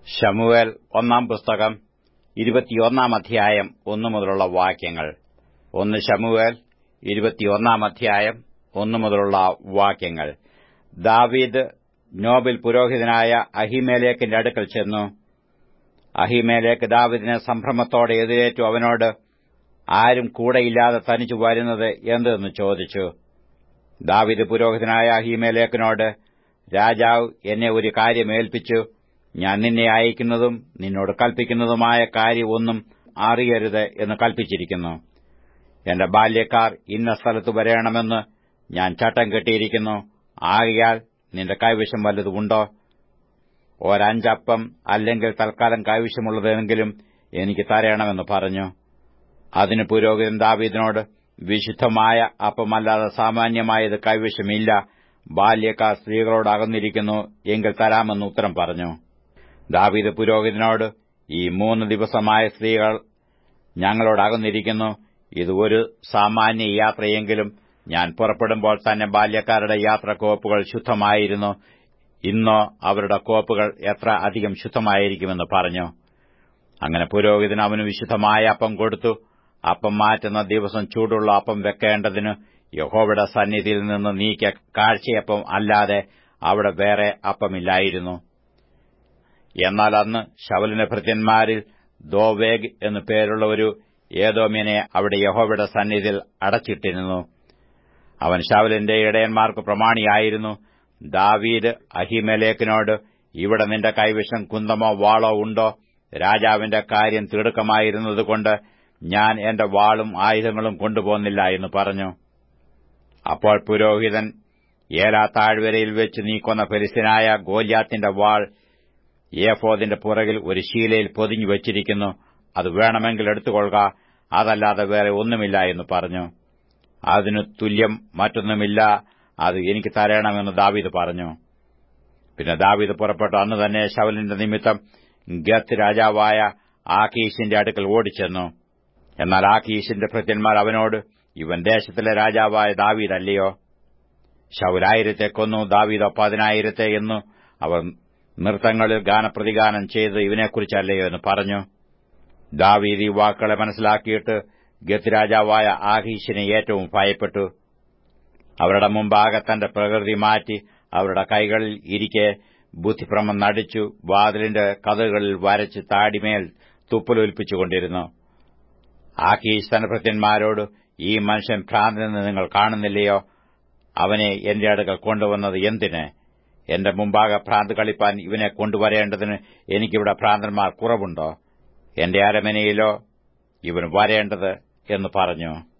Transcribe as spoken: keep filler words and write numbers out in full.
ശമൂവേൽ ഒന്നാം പുസ്തകം ഇരുപത്തിയൊന്നാം അധ്യായം ഒന്നു മുതലുള്ള വാക്യങ്ങൾ. ഒന്ന് ശമൂവേൽ ഇരുപത്തിയൊന്നാം അധ്യായം ഒന്നു മുതലുള്ള വാക്യങ്ങൾ. ദാവീദ് നോബിൽ പുരോഹിതനായ അഹീമേലെക്കിന്റെ അടുക്കൽ ചെന്നു. അഹീമേലെക്ക് ദാവീദിനെ സംഭ്രമത്തോടെ എതിരേറ്റു അവനോട്, ആരും കൂടെയില്ലാതെ തനിച്ചു വരുന്നത് എന്തെന്ന് ചോദിച്ചു. ദാവീദ് പുരോഹിതനായ അഹീമേലെക്കിനോട്, രാജാവ് എന്നെ ഒരു കാര്യം ഏൽപ്പിച്ചു. ഞാൻ നിന്നെ അയക്കുന്നതും നിന്നോട് കൽപ്പിക്കുന്നതുമായ കാര്യം ഒന്നും അറിയരുത് എന്ന് കൽപ്പിച്ചിരിക്കുന്നു. എന്റെ ബാല്യക്കാർ ഇന്ന സ്ഥലത്ത് വരണമെന്ന് ഞാൻ ചട്ടം കെട്ടിയിരിക്കുന്നു. ആകയാൽ നിന്റെ കൈവശം വല്ലതുമുണ്ടോ? ഒരഞ്ചപ്പം അല്ലെങ്കിൽ തൽക്കാലം കൈവശമുള്ളതെങ്കിലും എനിക്ക് തരണമെന്ന് പറഞ്ഞു. അതിന് പുരോഹിതൻ ദാവീദിനോട്, വിശുദ്ധമായ അപ്പമല്ലാതെ സാമാന്യമായത് കൈവശമില്ല. ബാല്യക്കാർ സ്ത്രീകളോട് അകന്നിരിക്കുന്നു, എങ്കിൽ തരാമെന്ന് ഉത്തരം പറഞ്ഞു. ദാവീദ് പുരോഹിതനോട്, ഈ മൂന്ന് ദിവസമായ സ്ത്രീകൾ ഞങ്ങളോട് അകന്നിരിക്കുന്നു. ഇത് ഒരു സാമാന്യ യാത്രയെങ്കിലും ഞാൻ പുറപ്പെടുമ്പോൾ തന്നെ ബാല്യക്കാരുടെ യാത്രക്കോപ്പുകൾ ശുദ്ധമായിരുന്നു. ഇന്നോ അവരുടെ കോപ്പുകൾ എത്ര അധികം ശുദ്ധമായിരിക്കുമെന്ന് പറഞ്ഞു. അങ്ങനെ പുരോഹിതൻ അവന് വിശുദ്ധമായ അപ്പം കൊടുത്തു. അപ്പം മാറ്റുന്ന ദിവസം ചൂടുള്ള അപ്പം വെക്കേണ്ടതിന് യഹോവയുടെ സന്നിധിയിൽ നിന്ന് നീക്കിയ കാഴ്ചയപ്പം അല്ലാതെ അവിടെ വേറെ അപ്പമില്ലായിരുന്നു. എന്നാൽ അന്ന് ശൌലിന്റെ ഭൃത്യന്മാരിൽ ദോവേഗ് എന്നു പേരുള്ള ഒരു ഏദോമ്യനെ അവിടെ യഹോവയുടെ സന്നിധിയിൽ അടച്ചിട്ടിരുന്നു. അവൻ ശൌലിന്റെ ഇടയന്മാർക്ക് പ്രമാണിയായിരുന്നു. ദാവീദ് അഹീമേലെക്കിനോട്, ഇവിടെ നിന്റെ കൈവശം കുന്തമോ വാളോ ഉണ്ടോ? രാജാവിന്റെ കാര്യം തിടുക്കമായിരുന്നതുകൊണ്ട് ഞാൻ എന്റെ വാളും ആയുധങ്ങളും കൊണ്ടുപോകുന്നില്ല എന്ന് പറഞ്ഞു. അപ്പോൾ പുരോഹിതൻ, ഏലാ താഴ്വരയിൽ വെച്ച് നീ കൊന്ന ഫെലിസ്ത്യനായ ഗോല്യാത്തിന്റെ വാൾ ഏഫോദിന്റെ പുറകിൽ ഒരു ശീലയിൽ പൊതിഞ്ഞു വച്ചിരിക്കുന്നു. അത് വേണമെങ്കിൽ എടുത്തുകൊള്ളുക, അതല്ലാതെ വേറെ ഒന്നുമില്ല എന്ന് പറഞ്ഞു. അതിനു തുല്യം മറ്റൊന്നുമില്ല, അത് എനിക്ക് തരണമെന്ന് ദാവീദ് പറഞ്ഞു. പിന്നെ ദാവീദ് പുറപ്പെട്ടു അന്ന് തന്നെ ശൌലിന്റെ നിമിത്തം ഗത്ത് രാജാവായ ആഖീശിന്റെ അടുക്കൽ ഓടിച്ചെന്നു. എന്നാൽ ആഖീശിന്റെ ഭൃത്യന്മാർ അവനോട്, ഇവൻ ദേശത്തിലെ രാജാവായ ദാവീദ് അല്ലയോ? ശൌൽ ആയിരത്തെ കൊന്നു, ദാവീദോ പതിനായിരത്തെ എന്നു അവർ നൃത്തങ്ങളിൽ ഗാനപ്രതിഗാനം ചെയ്ത് ഇവനെക്കുറിച്ചല്ലയോ എന്ന് പറഞ്ഞു. ദാവീദ് ഈ വാക്കുകളെ മനസ്സിലാക്കിയിട്ട് ഗത്ത് രാജാവായ ആഖീശിനെ ഏറ്റവും ഭയപ്പെട്ടു. അവരുടെ മുമ്പാകെ തന്റെ പ്രകൃതി മാറ്റി അവരുടെ കൈകളിൽ ഇരിക്കെ ബുദ്ധിഭ്രമം നടിച്ചു വാതിലിന്റെ കതകുകളിൽ വരച്ച് താടിമേൽ തുപ്പലൊലിപ്പിച്ചുകൊണ്ടിരുന്നു. ആഖീശ് തന്റെ ഭൃത്യന്മാരോട്, ഈ മനുഷ്യൻ ഭ്രാന്തനെന്ന് നിങ്ങൾ കാണുന്നില്ലയോ? അവനെ എന്റെ അടുക്കൽ കൊണ്ടുവന്നത് എന്തിന്? എന്റെ മുമ്പാകെ ഭ്രാന്ത് കളിപ്പാൻ ഇവനെ കൊണ്ടുവരേണ്ടതിന് എനിക്കിവിടെ ഭ്രാന്തന്മാർ കുറവുണ്ടോ? എന്റെ അരമനയിലോ ഇവൻ വരേണ്ടത് എന്ന് പറഞ്ഞു.